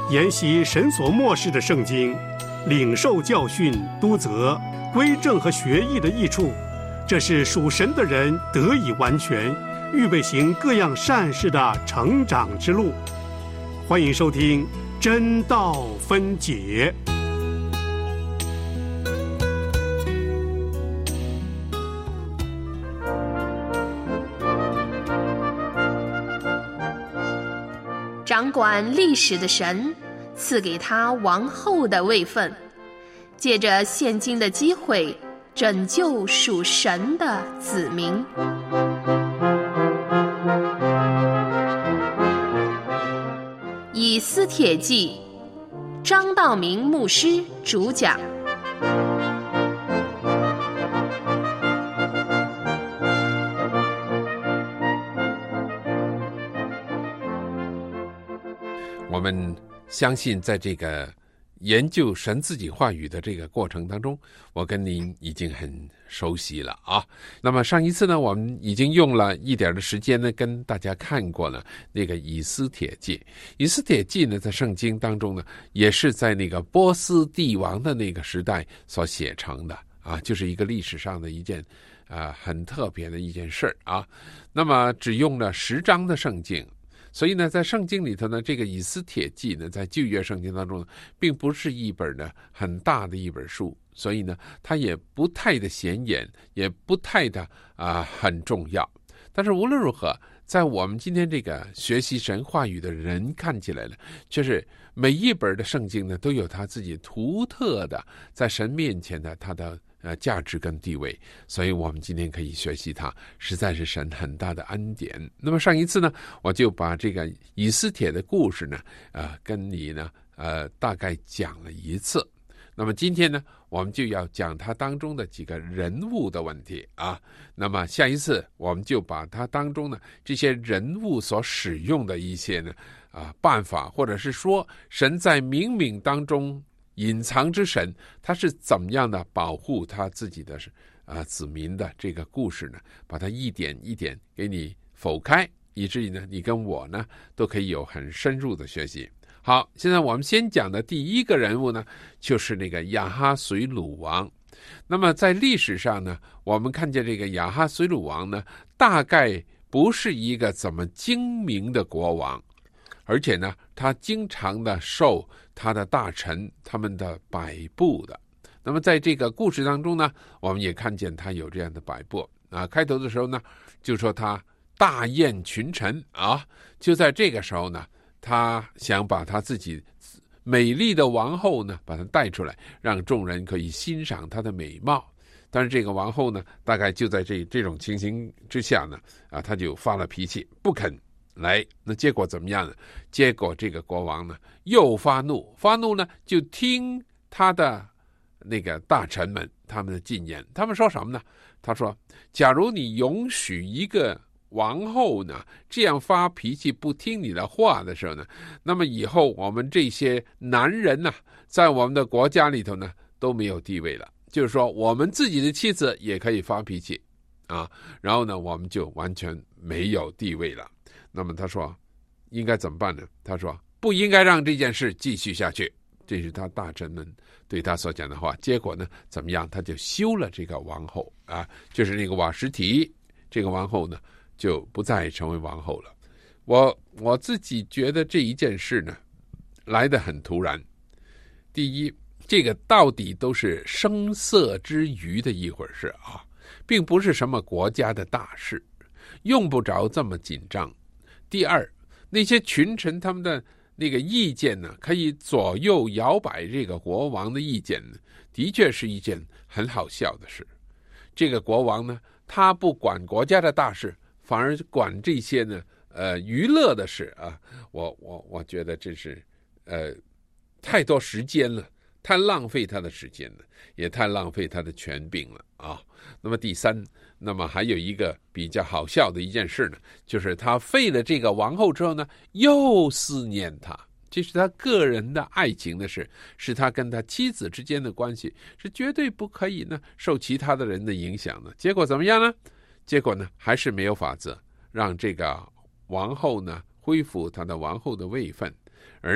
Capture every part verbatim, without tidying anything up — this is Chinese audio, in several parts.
研习神所默示的圣经，领受教训、督责、归正和学艺的益处，这是属神的人得以完全，预备行各样善事的成长之路。欢迎收听真道分解。 掌管历史的神赐给他王后的位分，借着现今的机会拯救属神的子民。以斯帖记，张道明牧师主讲。 我们相信在这个研究神自己话语的这个过程当中，我跟您已经很熟悉了啊。那么上一次呢，我们已经用了一点的时间呢，跟大家看过了那个以斯帖记。以斯帖记呢，在圣经当中呢，也是在那个波斯帝王的那个时代所写成的啊，就是一个历史上的一件啊很特别的一件事啊。那么只用了十章的圣经。所以呢，在圣经里头呢，这个以斯帖记呢，在旧约圣经当中呢，并不是一本呢很大的一本书，所以呢，它也不太的显眼，也不太的啊、呃、很重要。但是无论如何，在我们今天这个学习神话语的人看起来呢，就是每一本的圣经呢，都有它自己独特的在神面前的它的呃，价值跟地位，所以我们今天可以学习它，实在是神很大的恩典。那么上一次呢，我就把这个以斯帖的故事呢，呃，跟你呢，呃，大概讲了一次。那么今天呢，我们就要讲它当中的几个人物的问题啊。那么下一次我们就把它当中呢这些人物所使用的一些呢啊办法，或者是说神在冥冥当中隐藏之神，他是怎么样的保护他自己的啊、呃、子民的这个故事呢？把它一点一点给你剖开，以至于呢，你跟我呢都可以有很深入的学习。好，现在我们先讲的第一个人物呢，就是那个亚哈随鲁王。那么在历史上呢，我们看见这个亚哈随鲁王呢，大概不是一个怎么精明的国王。而且呢，他经常的受他的大臣他们的摆布的。那么在这个故事当中呢，我们也看见他有这样的摆布啊。开头的时候呢，就说他大宴群臣啊。就在这个时候呢，他想把他自己美丽的王后呢，把她带出来，让众人可以欣赏她的美貌。但是这个王后呢，大概就在这这种情形之下呢，啊，他就发了脾气，不肯来。那结果怎么样呢？结果这个国王呢又发怒，发怒呢就听他的那个大臣们他们的进言，他们说什么呢？他说，假如你允许一个王后呢这样发脾气不听你的话的时候呢，那么以后我们这些男人呢，在我们的国家里头呢都没有地位了。就是说我们自己的妻子也可以发脾气啊，然后呢我们就完全没有地位了。那么他说应该怎么办呢？他说不应该让这件事继续下去，这是他大臣们对他所讲的话。结果呢怎么样？他就休了这个王后啊，就是那个瓦实提，这个王后呢就不再成为王后了。我我自己觉得这一件事呢来得很突然。第一，这个到底都是声色之余的一回事啊，并不是什么国家的大事，用不着这么紧张。第二，那些群臣他们的那个意见呢，可以左右摇摆这个国王的意见呢，的确是一件很好笑的事。这个国王呢，他不管国家的大事，反而管这些呢，呃，娱乐的事啊。我我我觉得这是呃太多时间了，太浪费他的时间了，也太浪费他的权柄了啊。那么第三，那么还有一个比较好笑的一件事呢，就是他废了这个王后之后呢，又思念他，这是他个人的爱情的事，是他跟他妻子之间的关系，是绝对不可以呢受其他的人的影响的。结果怎么样呢？结果呢还是没有法子让这个王后呢恢复她的王后的位分，而呢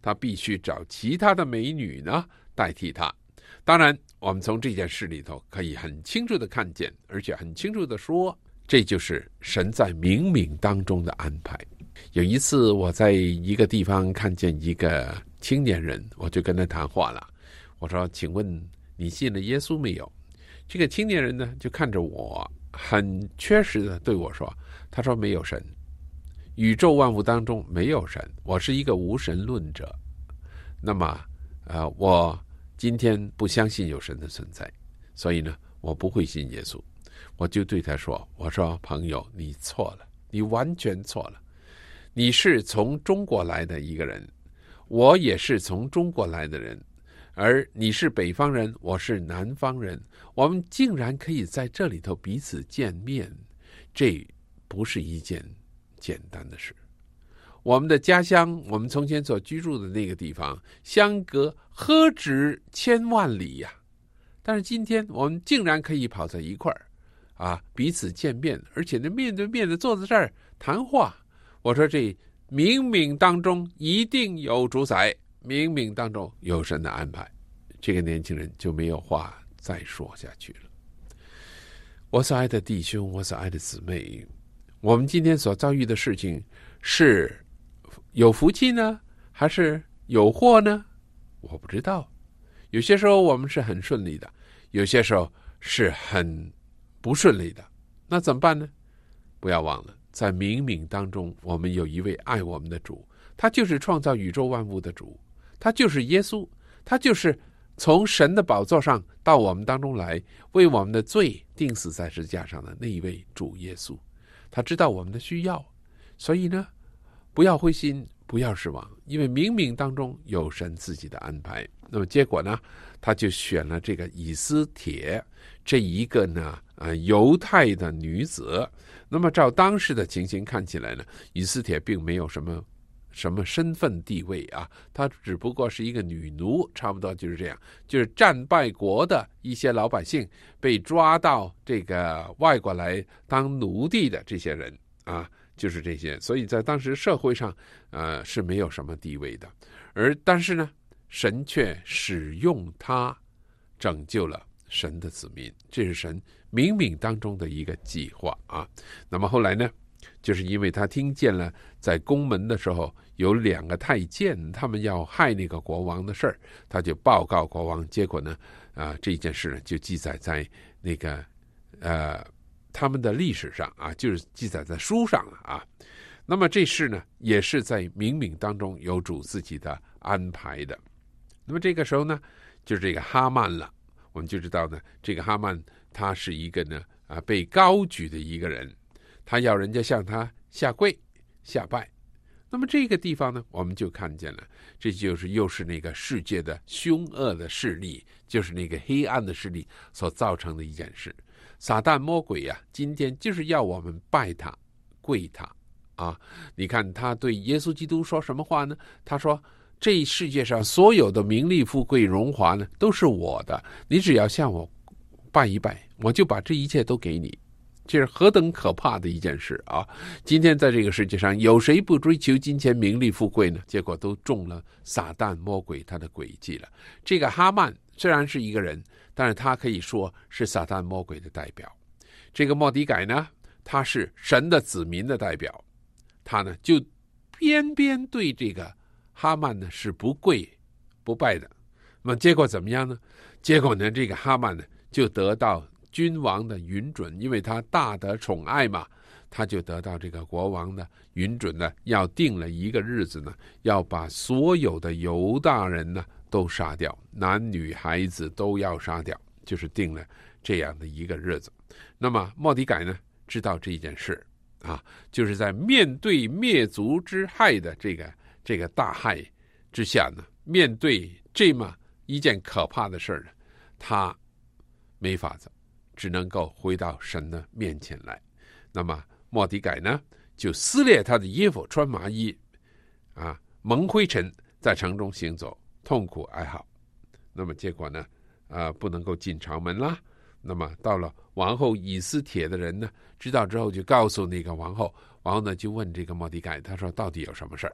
他必须找其他的美女呢代替他。当然我们从这件事里头可以很清楚的看见，而且很清楚的说，这就是神在冥冥当中的安排。有一次我在一个地方看见一个青年人，我就跟他谈话了，我说请问你信了耶稣没有？这个青年人呢就看着我很确实的对我说，他说没有神，宇宙万物当中没有神，我是一个无神论者。那么呃，我今天不相信有神的存在，所以呢我不会信耶稣。我就对他说，我说朋友，你错了，你完全错了。你是从中国来的一个人，我也是从中国来的人，而你是北方人，我是南方人，我们竟然可以在这里头彼此见面，这不是一件简单的事。我们的家乡，我们从前所居住的那个地方，相隔何止千万里呀、啊！但是今天我们竟然可以跑在一块儿啊，彼此见面，而且呢面对面的坐在这儿谈话。我说这冥冥当中一定有主宰，冥冥当中有神的安排。这个年轻人就没有话再说下去了。我所爱的弟兄，我所爱的姊妹，我们今天所遭遇的事情是有福气呢，还是有祸呢？我不知道。有些时候我们是很顺利的，有些时候是很不顺利的。那怎么办呢？不要忘了，在冥冥当中，我们有一位爱我们的主，他就是创造宇宙万物的主，他就是耶稣，他就是从神的宝座上到我们当中来，为我们的罪钉死在十字架上的那一位主耶稣。他知道我们的需要，所以呢不要灰心，不要失望，因为冥冥当中有神自己的安排。那么结果呢，他就选了这个以斯帖这一个呢呃犹太的女子。那么照当时的情形看起来呢，以斯帖并没有什么什么身份地位啊，她只不过是一个女奴，差不多就是这样，就是战败国的一些老百姓被抓到这个外国来当奴隶的这些人啊，就是这些。所以在当时社会上呃是没有什么地位的。而但是呢，神却使用她拯救了神的子民，这是神冥冥当中的一个计划啊。那么后来呢，就是因为他听见了在宫门的时候有两个太监他们要害那个国王的事儿，他就报告国王。结果呢啊，这件事呢就记载在那个呃他们的历史上啊，就是记载在书上了啊。那么这事呢也是在冥冥当中有主自己的安排的。那么这个时候呢，就是这个哈曼了。我们就知道呢，这个哈曼他是一个呢啊被高举的一个人，他要人家向他下跪下拜。那么这个地方呢，我们就看见了，这就是又是那个世界的凶恶的势力，就是那个黑暗的势力所造成的一件事。撒旦魔鬼啊，今天就是要我们拜他跪他啊。你看他对耶稣基督说什么话呢？他说这世界上所有的名利富贵荣华呢都是我的，你只要向我拜一拜，我就把这一切都给你。这是何等可怕的一件事啊！今天在这个世界上，有谁不追求金钱名利富贵呢？结果都中了撒旦魔鬼他的诡计了。这个哈曼虽然是一个人，但是他可以说是撒旦魔鬼的代表。这个末底改呢，他是神的子民的代表，他呢就偏偏对这个哈曼呢是不跪不拜的。那么结果怎么样呢？结果呢，这个哈曼呢就得到君王的允准，因为他大得宠爱嘛，他就得到这个国王的允准呢，要定了一个日子呢，要把所有的犹大人呢都杀掉，男女孩子都要杀掉，就是定了这样的一个日子。那么末底改呢知道这件事啊，就是在面对灭族之害的这个这个大害之下呢，面对这么一件可怕的事呢，他没法子，只能够回到神的面前来。那么末底改呢就撕裂他的衣服，穿麻衣啊，蒙灰尘，在城中行走，痛苦哀嚎。那么结果呢呃，不能够进城门啦。那么到了王后以斯帖的人呢知道之后，就告诉那个王后，王后呢就问这个末底改，他说到底有什么事儿？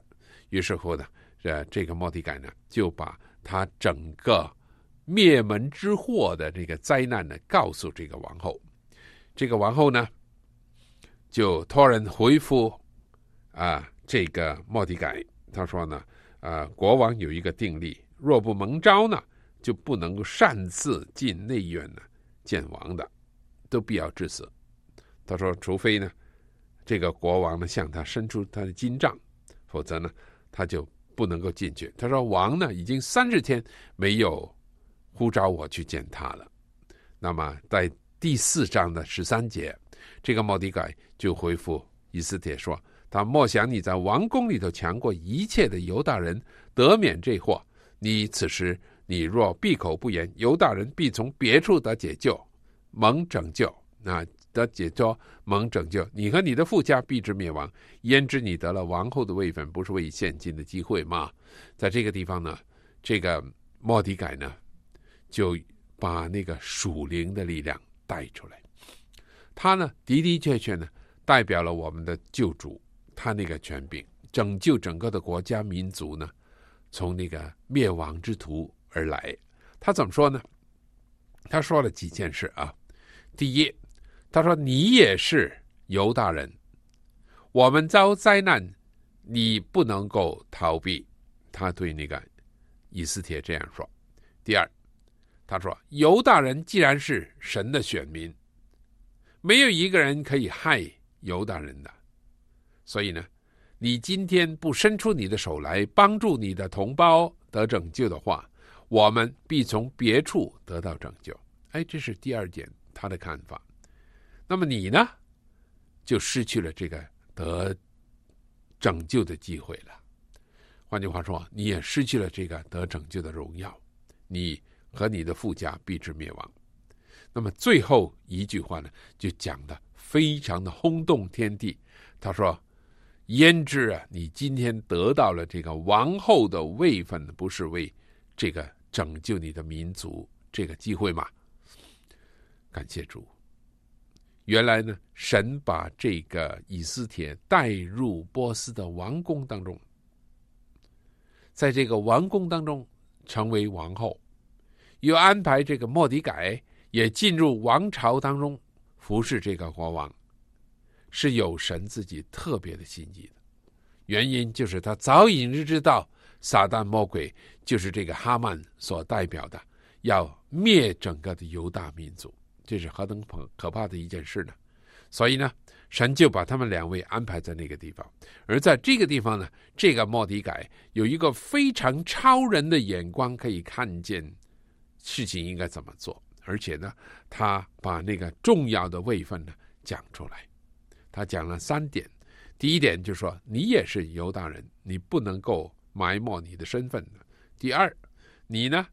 于是乎呢，这这个末底改呢，就把他整个灭门之祸的这个灾难呢，告诉这个王后。这个王后呢，就托人回复啊，这个末底改，他说呢，啊，国王有一个定例，若不蒙召呢，就不能够擅自进内院呢见王的，都必要致死。他说，除非呢，这个国王呢向他伸出他的金杖，否则呢，他就不能够进去。他说，王呢已经三十天没有呼召我去见他了。那么在第四章的十三节，这个末底改就回复以斯帖说，他莫想你在王宫里头强过一切的犹大人，得免这祸。你此时你若闭口不言，犹大人必从别处得解救，蒙拯救，啊，得解救，蒙拯救。你和你的父家必致灭亡。焉知你得了王后的位分，不是为现今的机会吗？在这个地方呢，这个末底改呢，就把那个属灵的力量带出来。他呢，的的确确呢，代表了我们的救主，他那个权柄，拯救整个的国家民族呢，从那个灭亡之途而来。他怎么说呢？他说了几件事啊。第一，他说，你也是犹大人，我们遭灾难，你不能够逃避。他对那个以斯帖这样说。第二，他说，犹大人既然是神的选民，没有一个人可以害犹大人的，所以呢，你今天不伸出你的手来帮助你的同胞得拯救的话，我们必从别处得到拯救。哎，这是第二点他的看法。那么你呢，就失去了这个得拯救的机会了。换句话说，你也失去了这个得拯救的荣耀，你和你的父家必致灭亡。那么最后一句话呢，就讲得非常的轰动天地。他说，焉知啊，你今天得到了这个王后的位分，不是为这个拯救你的民族这个机会吗？感谢主，原来呢，神把这个以斯帖带入波斯的王宫当中，在这个王宫当中成为王后，又安排这个末底改也进入王朝当中服侍这个国王，是有神自己特别的心意的。原因就是他早已经知道撒旦魔鬼就是这个哈曼所代表的，要灭整个的犹大民族，这是何等可怕的一件事呢？所以呢，神就把他们两位安排在那个地方。而在这个地方呢，这个末底改有一个非常超人的眼光，可以看见事情应该怎么做。而且呢，他把那个重要的位分呢讲出来。他讲了三点。第一点就是说，你也是犹大人，你不能够埋没你的身份的。第二，你呢，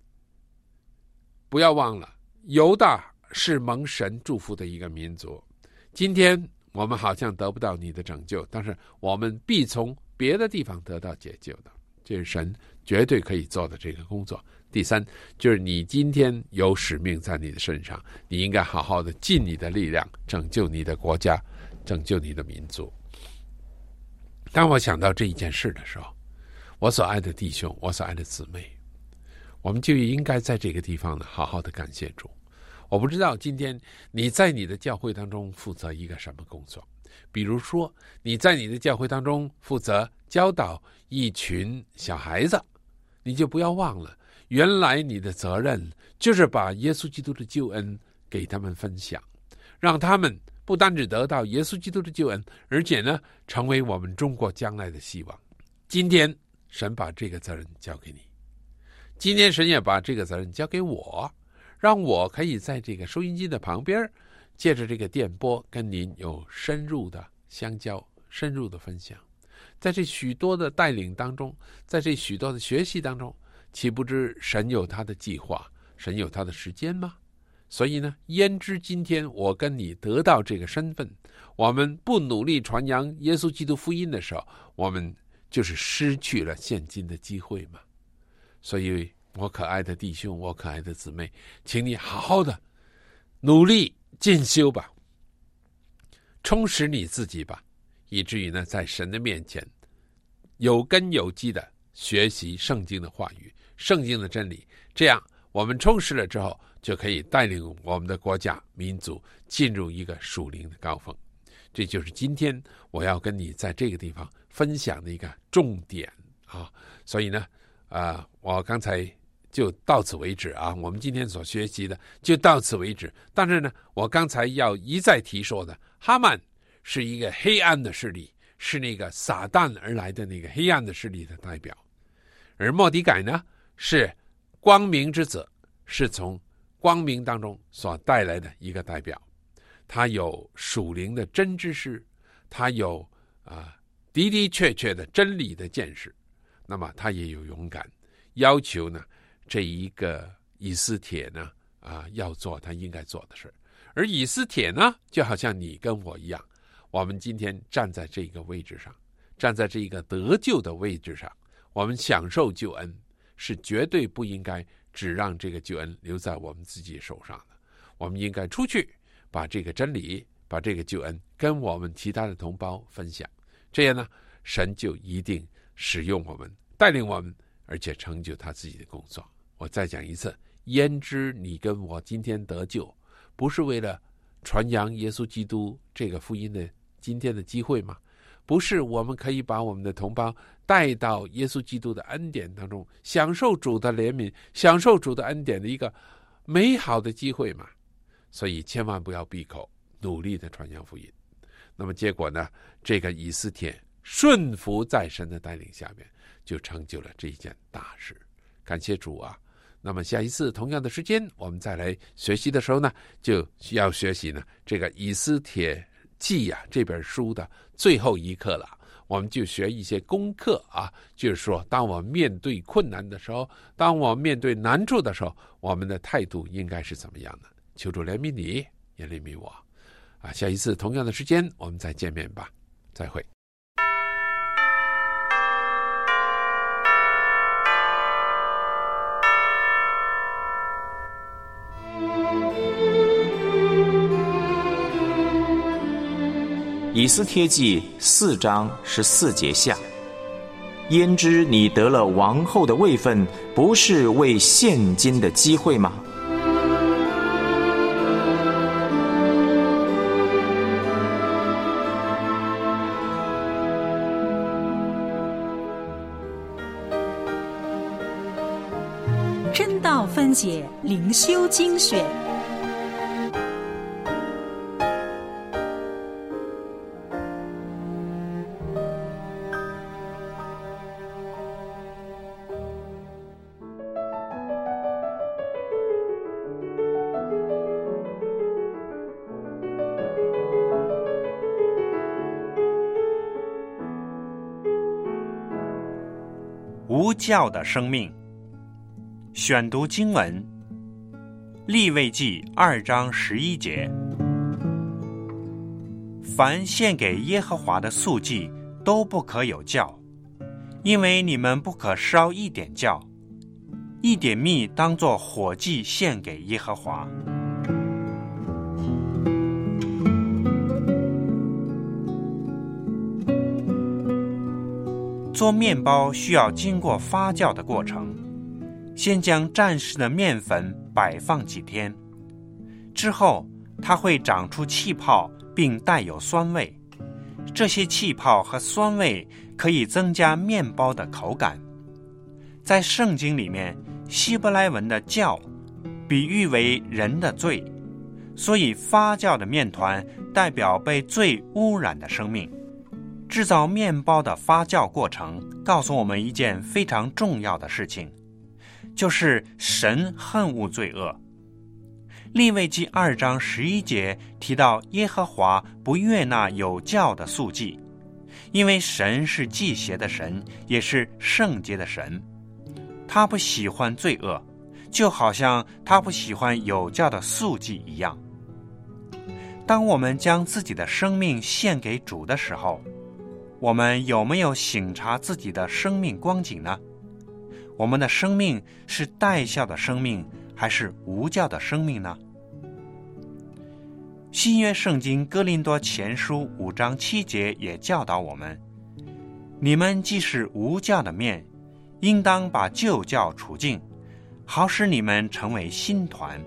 不要忘了，犹大是蒙神祝福的一个民族。今天我们好像得不到你的拯救，但是我们必从别的地方得到解救的，这是神绝对可以做的这个工作。第三，就是你今天有使命在你的身上，你应该好好的尽你的力量，拯救你的国家，拯救你的民族。当我想到这一件事的时候，我所爱的弟兄，我所爱的姊妹，我们就应该在这个地方呢好好的感谢主。我不知道今天你在你的教会当中负责一个什么工作，比如说你在你的教会当中负责教导一群小孩子，你就不要忘了，原来你的责任就是把耶稣基督的救恩给他们分享，让他们不单只得到耶稣基督的救恩，而且呢，成为我们中国将来的希望。今天神把这个责任交给你，今天神也把这个责任交给我，让我可以在这个收音机的旁边，借着这个电波跟您有深入的相交，深入的分享。在这许多的带领当中，在这许多的学习当中，岂不知神有他的计划，神有他的时间吗？所以呢，焉知今天我跟你得到这个身份，我们不努力传扬耶稣基督福音的时候，我们就是失去了现今的机会嘛。所以我可爱的弟兄，我可爱的姊妹，请你好好的努力进修吧，充实你自己吧，以至于呢，在神的面前有根有基的学习圣经的话语、圣经的真理，这样我们充实了之后，就可以带领我们的国家民族进入一个属灵的高峰。这就是今天我要跟你在这个地方分享的一个重点啊。所以呢，呃，我刚才就到此为止啊。我们今天所学习的就到此为止。但是呢，我刚才要一再提说的，哈曼是一个黑暗的势力，是那个撒旦而来的那个黑暗的势力的代表，而末底改呢，是光明之子，是从光明当中所带来的一个代表。他有属灵的真知识，他有啊的的确确的真理的见识，那么他也有勇敢，要求呢这一个以斯帖呢啊要做他应该做的事。而以斯帖呢，就好像你跟我一样，我们今天站在这个位置上，站在这个得救的位置上，我们享受救恩，是绝对不应该只让这个救恩留在我们自己手上的。我们应该出去，把这个真理，把这个救恩跟我们其他的同胞分享，这样呢，神就一定使用我们，带领我们，而且成就他自己的工作。我再讲一次，焉知你跟我今天得救，不是为了传扬耶稣基督这个福音的今天的机会吗？不是我们可以把我们的同胞带到耶稣基督的恩典当中，享受主的怜悯，享受主的恩典的一个美好的机会吗？所以千万不要闭口，努力的传扬福音。那么结果呢，这个以斯帖顺服在神的带领下面，就成就了这一件大事。感谢主啊！那么下一次同样的时间，我们再来学习的时候呢，就要学习呢这个以斯帖记啊这本书的最后一课了。我们就学一些功课啊，就是说当我面对困难的时候，当我面对难处的时候，我们的态度应该是怎么样的？求主怜悯你，也怜悯我啊！下一次同样的时间我们再见面吧，再会。 以斯帖记四章十四节下，焉知你得了王后的位分，不是为现今的机会吗？ 真道分解，灵修精选。 无教的生命。选读经文：利未记二章十一节。凡献给耶和华的素祭都不可有酵，因为你们不可烧一点酵，一点蜜当作火祭献给耶和华。做面包需要经过发酵的过程，先将战时的面粉摆放几天，之后它会长出气泡并带有酸味，这些气泡和酸味可以增加面包的口感。在圣经里面，希伯来文的酵比喻为人的罪，所以发酵的面团代表被罪污染的生命。制造面包的发酵过程告诉我们一件非常重要的事情，就是神恨恶罪恶。利未记二章十一节提到耶和华不悦纳有酵的素祭，因为神是祭邪的神，也是圣洁的神，他不喜欢罪恶，就好像他不喜欢有酵的素祭一样。当我们将自己的生命献给主的时候，我们有没有省察自己的生命光景呢？我们的生命是带酵的生命，还是无酵的生命呢？新约圣经哥林多前书五章七节也教导我们， 你们既是无酵的面，应当把旧酵除尽，好使你们成为新团。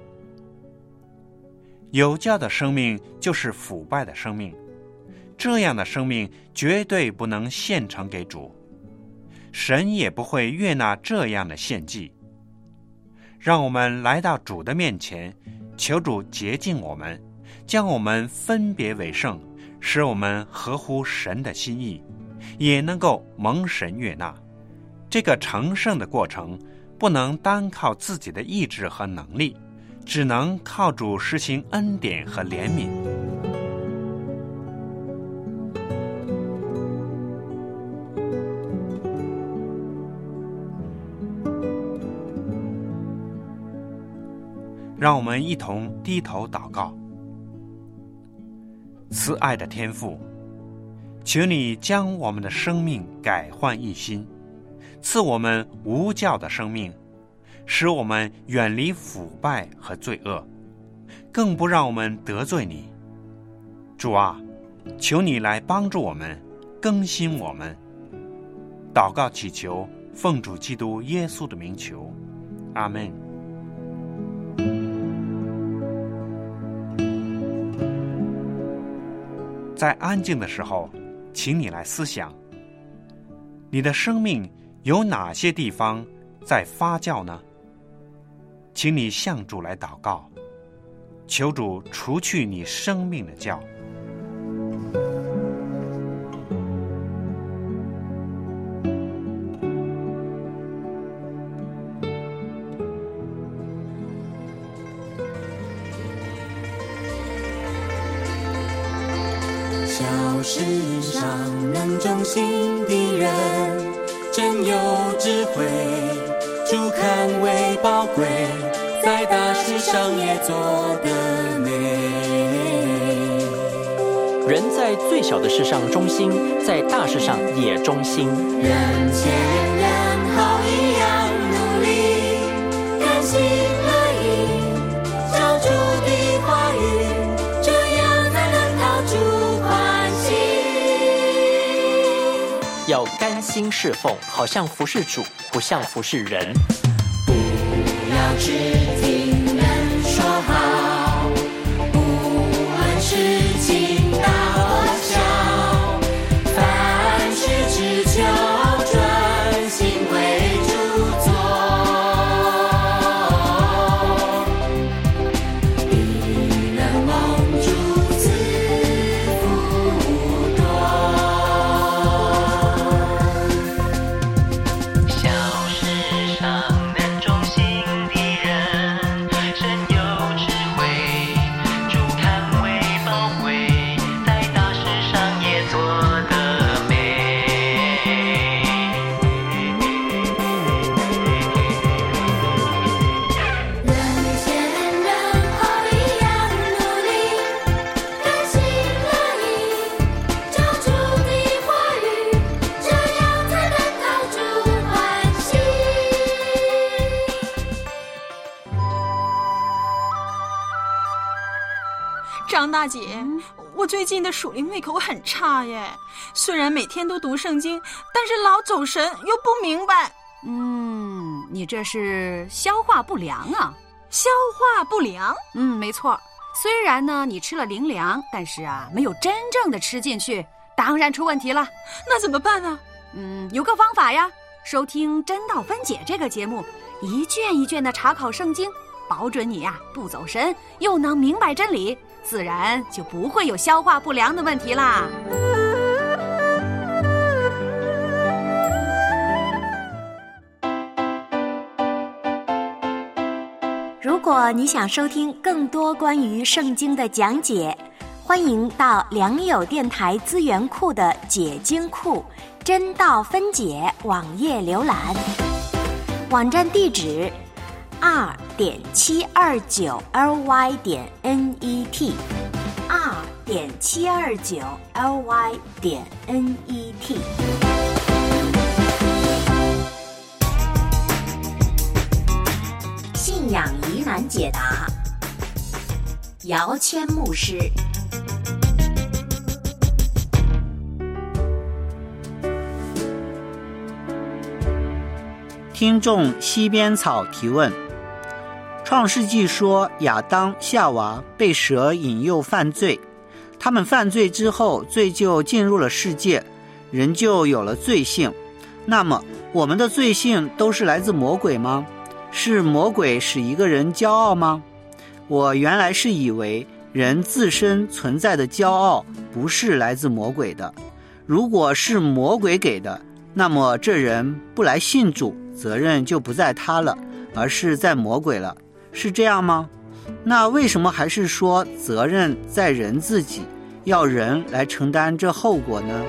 有酵的生命就是腐败的生命，这样的生命绝对不能献呈给主，神也不会悦纳这样的献祭。让我们来到主的面前，求主洁净我们，将我们分别为圣，使我们合乎神的心意，也能够蒙神悦纳。这个成圣的过程不能单靠自己的意志和能力，只能靠主施行恩典和怜悯。让我们一同低头祷告。慈爱的天父，求你将我们的生命改换一新，赐我们无酵的生命，使我们远离腐败和罪恶，更不让我们得罪你。主啊，求你来帮助我们，更新我们。祷告祈求，奉主基督耶稣的名求，阿们。在安静的时候，请你来思想，你的生命有哪些地方在发酵呢？请你向主来祷告，求主除去你生命的酵。 小世上能忠心的人，真有智慧，主看为宝贵，在大事上也做得美。 人在最小的事上忠心，在大事上也忠心。 人前人后一样努力，甘心乐意，照主的话语，这样才能讨主欢喜。 要甘心侍奉，好像服侍主，不像服侍人。 不要只听人说好，不论事情大或小，凡事只求专心为主做，必能蒙主赐福多。小事上能忠心的人，神有智慧，主看为宝贵，在大事上也做得美。人前人后一样努力，甘心乐意，照主的话语，这样才能讨主欢喜。 张大姐，我最近的属灵胃口很差耶，虽然每天都读圣经，但是老走神又不明白。 嗯，你这是消化不良啊。 消化不良？ 嗯，没错。虽然呢你吃了灵粮，但是啊没有真正的吃进去，当然出问题了。 那怎么办呢？ 嗯，有个方法呀，收听真道分解这个节目，一卷一卷的查考圣经，保准你呀不走神，又能明白真理，自然就不会有消化不良的问题啦。 如果你想收听更多关于圣经的讲解，欢迎到良友电台资源库的解经库真道分解网页浏览，网站地址 二点七二九 L Y 点 N E T 二点七二九 L Y 点 N E T。信仰疑难解答，姚谦牧师。 听众西边草提问：创世纪说亚当夏娃被蛇引诱犯罪，他们犯罪之后，罪就进入了世界，人就有了罪性。那么我们的罪性都是来自魔鬼吗？是魔鬼使一个人骄傲吗？我原来是以为人自身存在的骄傲不是来自魔鬼的，如果是魔鬼给的，那么这人不来信主，责任就不在他了，而是在魔鬼了，是这样吗？那为什么还是说责任在人自己，要人来承担这后果呢？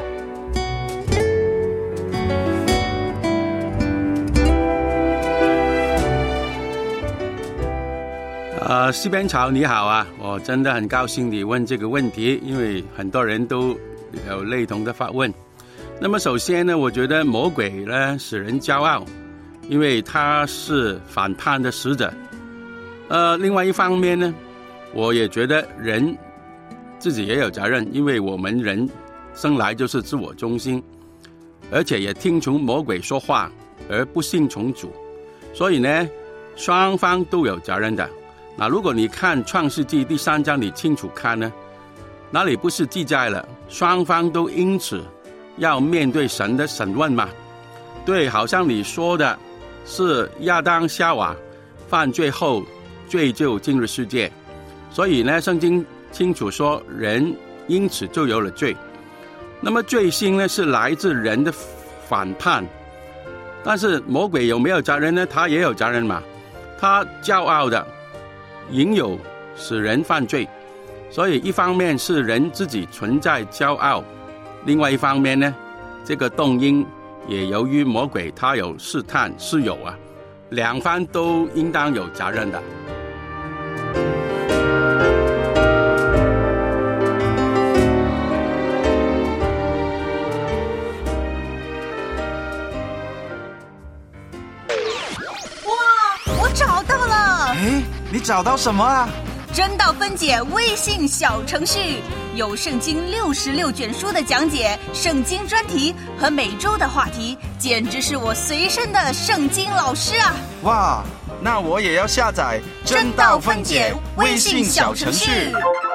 呃，西边草你好啊，我真的很高兴你问这个问题，因为很多人都有类同的发问。那么首先呢，我觉得魔鬼呢使人骄傲，因为他是反叛的使者。呃，另外一方面呢，我也觉得人自己也有责任，因为我们人生来就是自我中心，而且也听从魔鬼说话而不信从主，所以呢，双方都有责任的。那如果你看创世纪第三章，你清楚看呢，那里不是记载了双方都因此要面对神的审问吗？对，好像你说的是亚当夏娃犯罪后，罪就进入世界，所以呢，圣经清楚说人因此就有了罪。那么罪性呢是来自人的反叛，但是魔鬼有没有责任呢？他也有责任嘛，他骄傲的引诱使人犯罪，所以一方面是人自己存在骄傲，另外一方面呢，这个动因也由于魔鬼他有试探试诱啊，两方都应当有责任的。 哇，我找到了！ 哎，你找到什么啊？ 真道分解微信小程序，有圣经六十六卷书的讲解，圣经专题和每周的话题，简直是我随身的圣经老师啊！ 哇，那我也要下载真道分解微信小程序。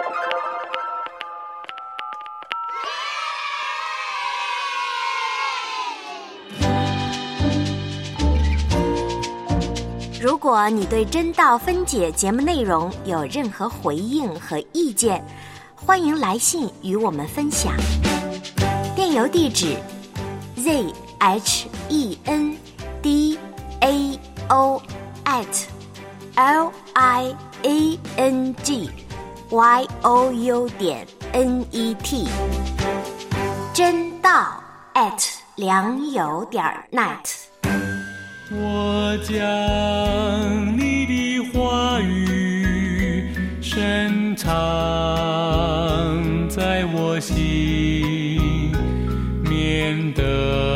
如果你对真道分解节目内容有任何回应和意见，欢迎来信与我们分享。电邮地址 z h e n d a o at l i a n g y o u 点 n e t 真道 at 良友点 net。 我将你的话语深藏在我心，免得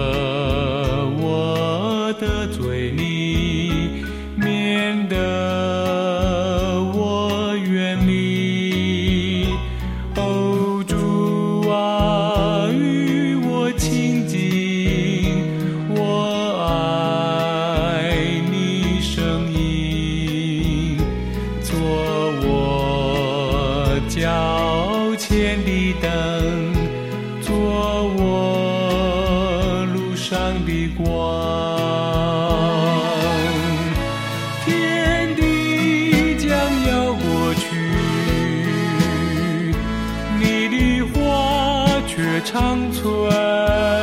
我得罪你，免得我远离。哦，主啊，与我亲近，我爱你声音，做我脚前的灯，做我路上的光。天地将要过去，你的话却长存。